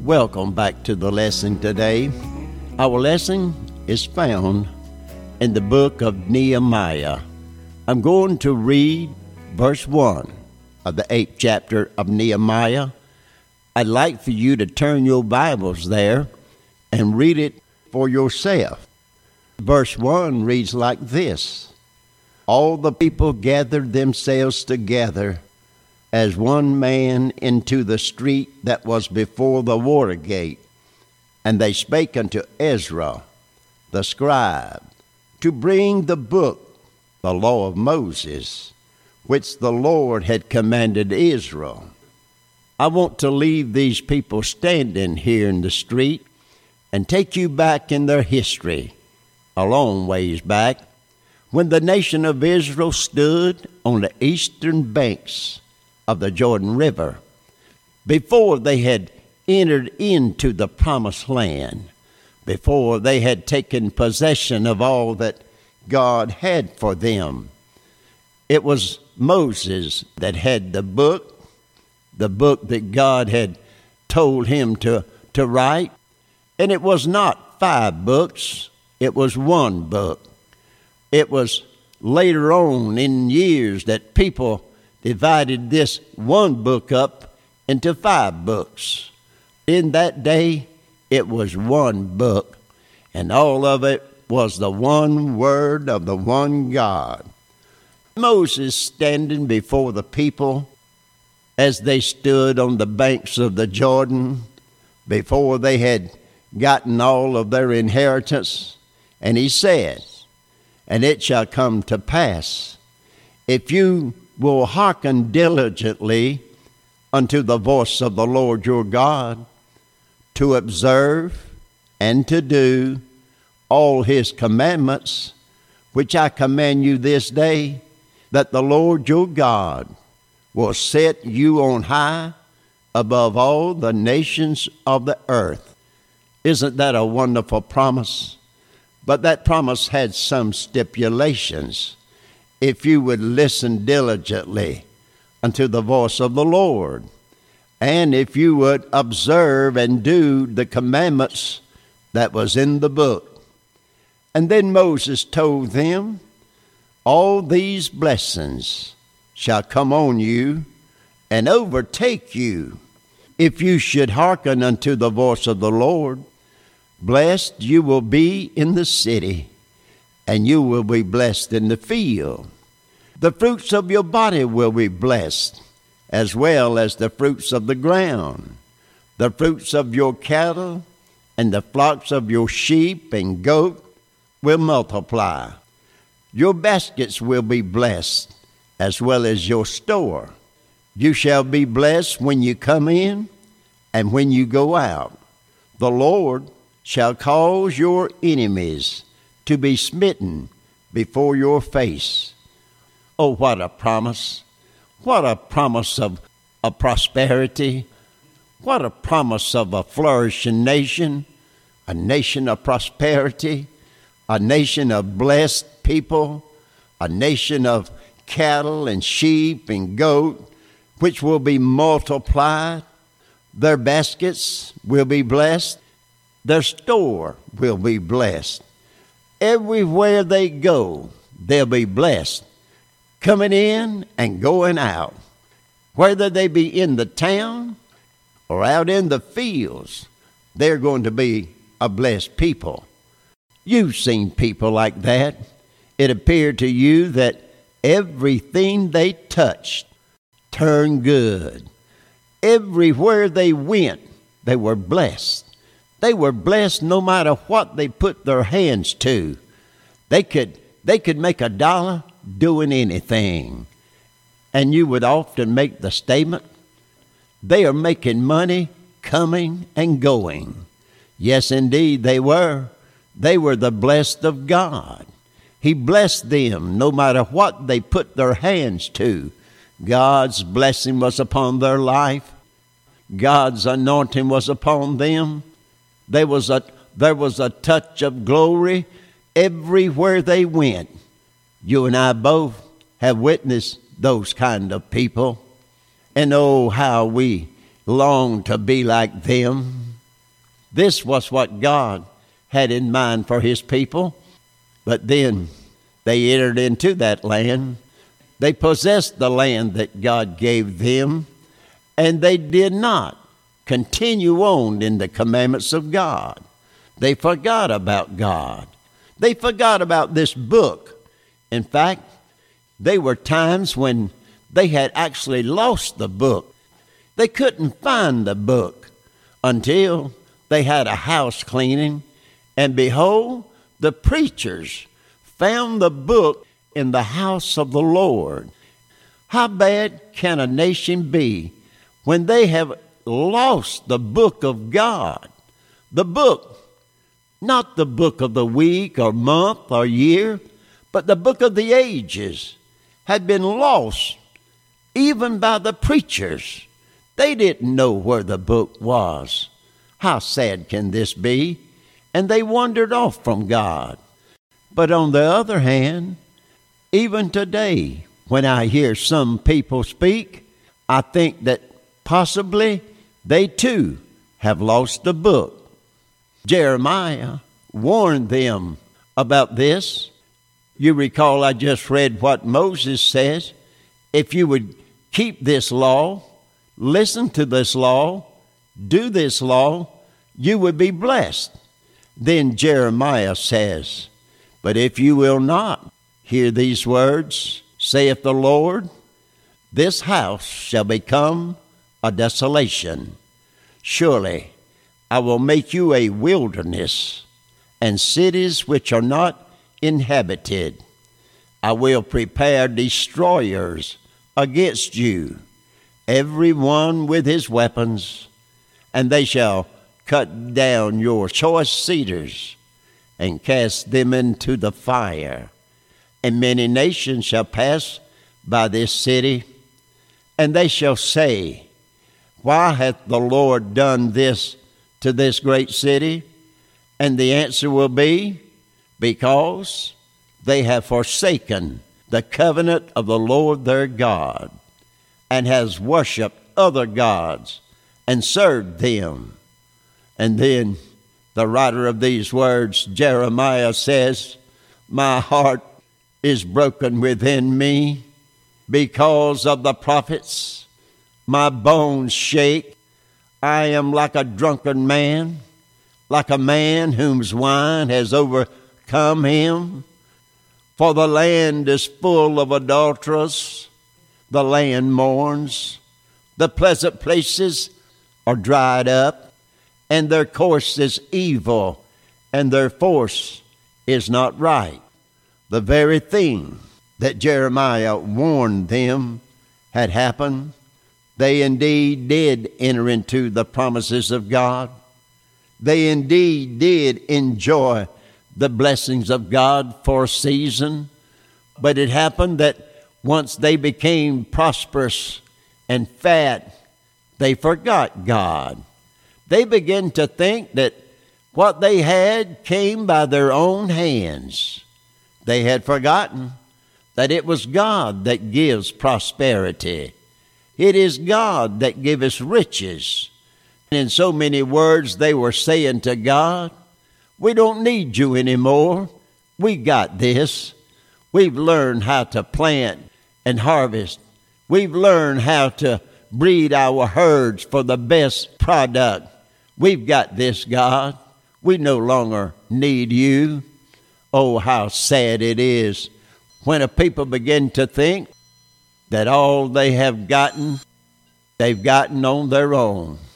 Welcome back to the lesson today. Our lesson is found in the book of Nehemiah. I'm going to read verse 1 of the 8th chapter of Nehemiah. I'd like for you to turn your Bibles there and read it for yourself. Verse 1 reads like this: All the people gathered themselves together as one man into the street that was before the water gate. And they spake unto Ezra, the scribe, to bring the book, the law of Moses, which the Lord had commanded Israel. I want to leave these people standing here in the street and take you back in their history, a long ways back, when the nation of Israel stood on the eastern banks of the Jordan River, before they had entered into the promised land, before they had taken possession of all that God had for them. It was Moses that had the book that God had told him to write. And it was not 5 books, it was 1 book. It was later on in years that people divided this 1 book up into 5 books. In that day, it was 1 book, and all of it was the one word of the one God. Moses standing before the people as they stood on the banks of the Jordan, before they had gotten all of their inheritance, and he said, And it shall come to pass, if you will hearken diligently unto the voice of the Lord your God, to observe and to do all his commandments, which I command you this day, that the Lord your God will set you on high above all the nations of the earth. Isn't that a wonderful promise? But that promise had some stipulations. If you would listen diligently unto the voice of the Lord, and if you would observe and do the commandments that was in the book. And then Moses told them, All these blessings shall come on you and overtake you, if you should hearken unto the voice of the Lord. Blessed you will be in the city, and you will be blessed in the field. The fruits of your body will be blessed, as well as the fruits of the ground, the fruits of your cattle, and the flocks of your sheep and goat will multiply. Your baskets will be blessed, as well as your store. You shall be blessed when you come in and when you go out. The Lord shall cause your enemies to be smitten before your face. Oh, what a promise! What a promise of prosperity. What a promise of a flourishing nation, a nation of prosperity, a nation of blessed people, a nation of cattle and sheep and goat, which will be multiplied. Their baskets will be blessed. Their store will be blessed. Everywhere they go, they'll be blessed, coming in and going out. Whether they be in the town or out in the fields, they're going to be a blessed people. You've seen people like that. It appeared to you that everything they touched turned good. Everywhere they went, they were blessed. They were blessed no matter what they put their hands to. They could make $1 doing anything. And you would often make the statement, they are making money coming and going. Yes, indeed, they were. They were the blessed of God. He blessed them no matter what they put their hands to. God's blessing was upon their life. God's anointing was upon them. There was a touch of glory everywhere they went. You and I both have witnessed those kind of people. And oh, how we long to be like them. This was what God had in mind for his people. But then they entered into that land. They possessed the land that God gave them, and they did not continue on in the commandments of God. They forgot about God. They forgot about this book. In fact, there were times when they had actually lost the book. They couldn't find the book until they had a house cleaning, and behold, the preachers found the book in the house of the Lord. How bad can a nation be when they have lost the book of God? The book, not the book of the week or month or year, but the book of the ages had been lost even by the preachers. They didn't know where the book was. How sad can this be? And they wandered off from God. But on the other hand, even today, when I hear some people speak, I think that possibly they too have lost the book. Jeremiah warned them about this. You recall I just read what Moses says. If you would keep this law, listen to this law, do this law, you would be blessed. Then Jeremiah says, but if you will not hear these words, saith the Lord, this house shall become a desolation. Surely I will make you a wilderness, and cities which are not inhabited. I will prepare destroyers against you, every one with his weapons, and they shall cut down your choice cedars and cast them into the fire. And many nations shall pass by this city, and they shall say, why hath the Lord done this to this great city? And the answer will be, because they have forsaken the covenant of the Lord their God, and has worshipped other gods and served them. And then the writer of these words, Jeremiah, says, my heart is broken within me because of the prophets. My bones shake. I am like a drunken man, like a man whose wine has overcome him. For the land is full of adulterers. The land mourns. The pleasant places are dried up, and their course is evil, and their force is not right. The very thing that Jeremiah warned them had happened. They indeed did enter into the promises of God. They indeed did enjoy the blessings of God for a season. But it happened that once they became prosperous and fat, they forgot God. They began to think that what they had came by their own hands. They had forgotten that it was God that gives prosperity. It is God that gives riches. And in so many words, they were saying to God, we don't need you anymore. We got this. We've learned how to plant and harvest. We've learned how to breed our herds for the best product. We've got this, God. We no longer need you. Oh, how sad it is when a people begin to think that all they have gotten, they've gotten on their own.